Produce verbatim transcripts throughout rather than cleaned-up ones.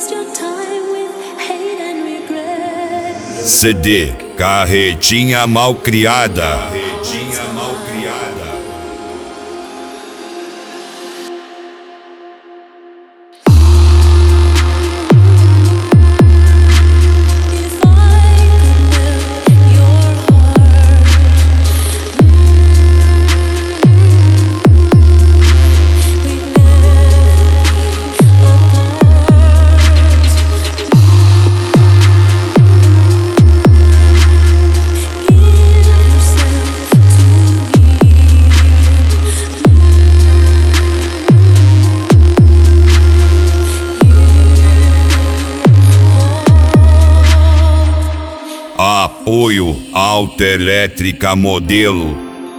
C D Carretinha Malcriada. Carretinha Malcriada. Apoio Autoelétrica Modelo.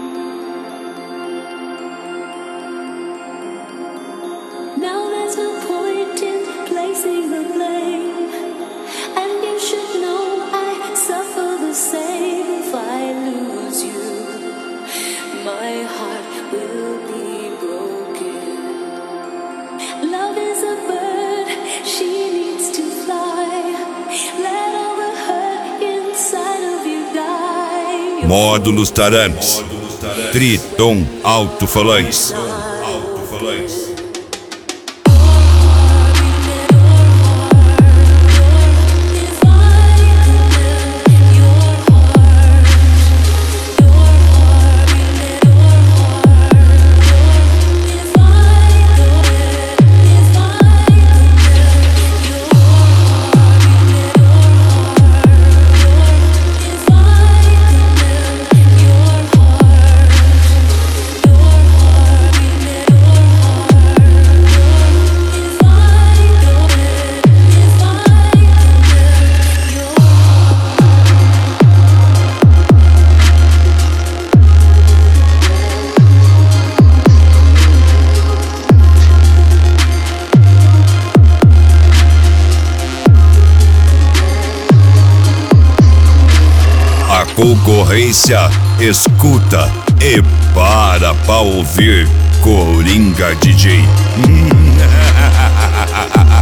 Now there's no point in placing the blame, and you should know I suffer the same. If I lose you, my heart will be broken. Love is a bird, she needs to fly. Let all the hurt inside of you die. Módulos Taramis. Triton Alto-Falantes. A concorrência escuta e para pra ouvir Coringa D J.